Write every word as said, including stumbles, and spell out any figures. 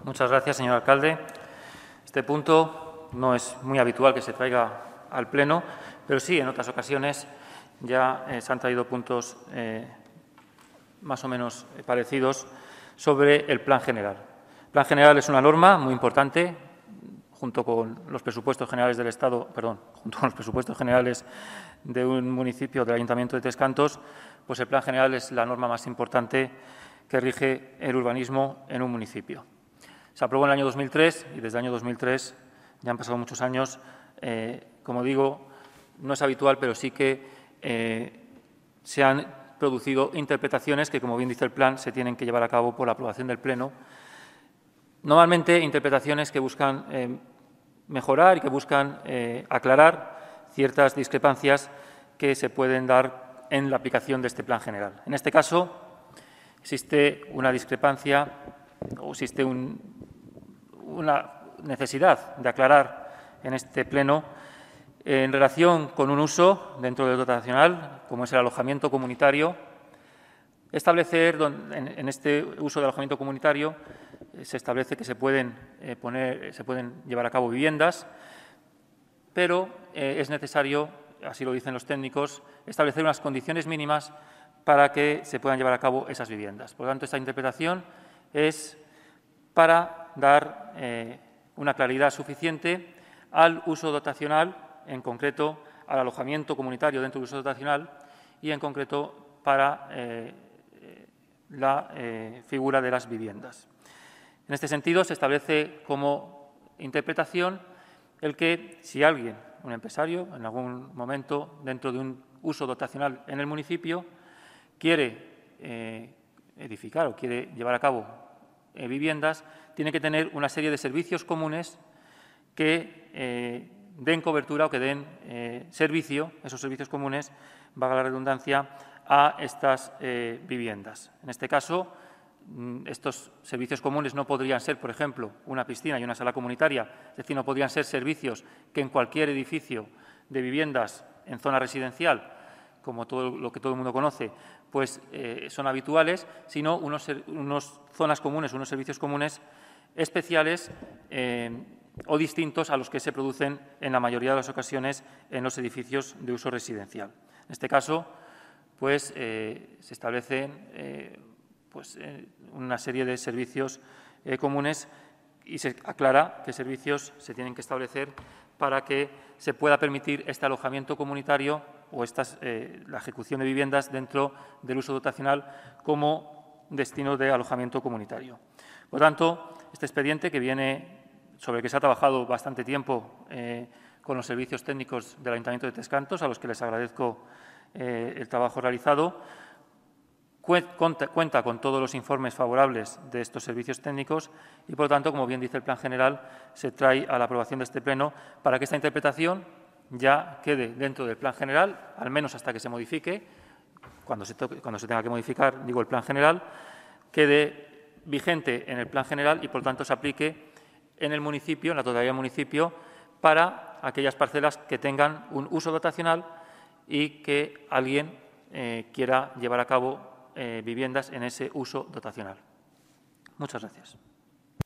Muchas gracias, señor alcalde. Este punto no es muy habitual que se traiga al Pleno, pero sí, en otras ocasiones ya eh, se han traído puntos eh, más o menos parecidos sobre el Plan General. El Plan General es una norma muy importante, junto con los presupuestos generales del Estado, perdón, junto con los presupuestos generales de un municipio, del Ayuntamiento de Tres Cantos, pues el Plan General es la norma más importante que rige el urbanismo en un municipio. Se aprobó en el año dos mil tres y desde el año dos mil tres ya han pasado muchos años. Eh, como digo, no es habitual, pero sí que eh, se han producido interpretaciones que, como bien dice el plan, se tienen que llevar a cabo por la aprobación del Pleno. Normalmente, interpretaciones que buscan eh, mejorar y que buscan eh, aclarar ciertas discrepancias que se pueden dar en la aplicación de este Plan General. En este caso, existe una discrepancia o existe un, una necesidad de aclarar en este Pleno en relación con un uso dentro del dotacional, como es el alojamiento comunitario, establecer en este uso de alojamiento comunitario se establece que se pueden eh, poner, se pueden llevar a cabo viviendas, pero eh, es necesario, así lo dicen los técnicos, establecer unas condiciones mínimas para que se puedan llevar a cabo esas viviendas. Por lo tanto, esta interpretación es para dar eh, una claridad suficiente al uso dotacional, en concreto al alojamiento comunitario dentro del uso dotacional y, en concreto, para eh, la eh, figura de las viviendas. En este sentido, se establece como interpretación el que si alguien, un empresario, en algún momento dentro de un uso dotacional en el municipio, quiere eh, edificar o quiere llevar a cabo eh, viviendas, tiene que tener una serie de servicios comunes que eh, den cobertura o que den eh, servicio, esos servicios comunes, valga la redundancia, a estas eh, viviendas. En este caso, estos servicios comunes no podrían ser, por ejemplo, una piscina y una sala comunitaria, es decir, no podrían ser servicios que en cualquier edificio de viviendas en zona residencial, como todo lo que todo el mundo conoce, pues eh, son habituales, sino unos, unos zonas comunes, unos servicios comunes especiales eh, o distintos a los que se producen en la mayoría de las ocasiones en los edificios de uso residencial. En este caso, pues eh, se establecen eh, pues, eh, una serie de servicios eh, comunes y se aclara qué servicios se tienen que establecer para que se pueda permitir este alojamiento comunitario o estas, eh, la ejecución de viviendas dentro del uso dotacional como destino de alojamiento comunitario. Por tanto, este expediente que viene, sobre el que se ha trabajado bastante tiempo eh, con los servicios técnicos del Ayuntamiento de Tres Cantos, a los que les agradezco eh, el trabajo realizado, cuenta con todos los informes favorables de estos servicios técnicos y, por lo tanto, como bien dice el Plan General, se trae a la aprobación de este Pleno para que esta interpretación ya quede dentro del Plan General, al menos hasta que se modifique, cuando se, toque, cuando se tenga que modificar, digo, el Plan General, quede vigente en el Plan General y, por lo tanto, se aplique en el municipio, en la totalidad del municipio, para aquellas parcelas que tengan un uso dotacional y que alguien eh, quiera llevar a cabo Eh, viviendas en ese uso dotacional. Muchas gracias.